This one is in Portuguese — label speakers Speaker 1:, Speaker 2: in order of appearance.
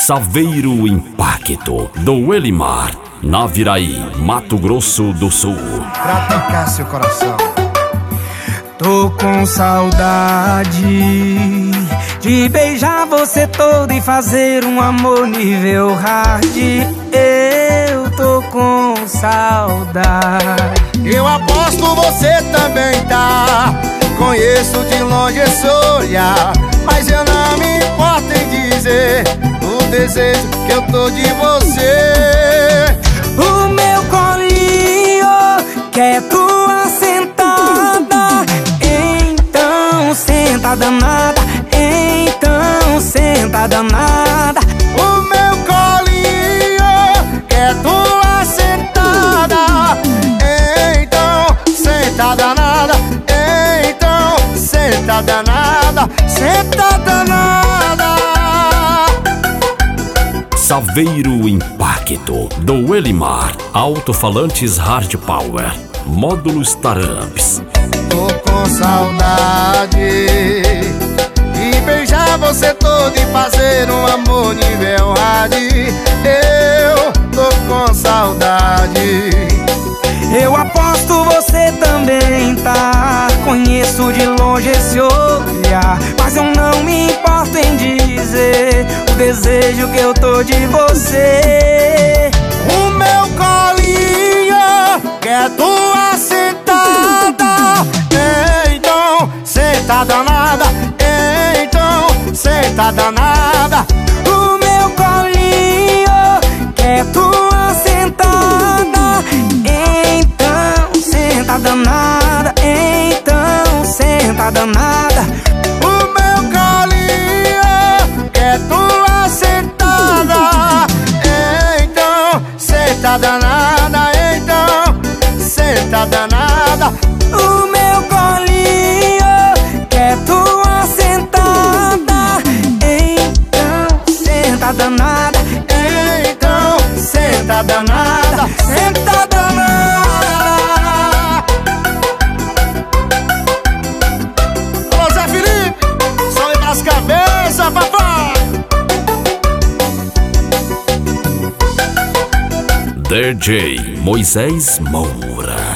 Speaker 1: Saveiro Impacto, do Elimar, Naviraí, Mato Grosso do Sul.
Speaker 2: Pra tocar seu coração. Tô com saudade de beijar você todo e fazer um amor nível hard. Eu tô com saudade.
Speaker 3: Eu aposto você também tá. Conheço de longe esse olhar, mas eu não me importo em dizer o desejo que eu tô de você.
Speaker 2: O meu colinho quer tua sentada, então senta danada, então senta danada.
Speaker 3: O meu colinho quer tua sentada, então senta danada, então senta danada, senta danada.
Speaker 1: Saveiro Impacto, do Elimar, alto-falantes hard power, módulos taramps.
Speaker 3: Tô com saudade de beijar você todo e fazer um amor nível hard. Eu tô com saudade.
Speaker 2: Eu aposto você também tá. Conheço de longe esse olhar, mas eu não me importo em dizer o desejo que eu tô de você.
Speaker 3: O meu colinho quer tua sentada, então senta danada, então senta danada.
Speaker 2: O meu colinho quer tua sentada, então senta danada, então senta danada.
Speaker 3: O meu colinho quer tua sentada, então senta danada, então senta danada.
Speaker 2: O meu colinho quer tua sentada, então senta danada,
Speaker 3: então senta danada, senta danada. Alô, Zé Felipe, som das cabeças, papai.
Speaker 1: DJ Moisés Moura.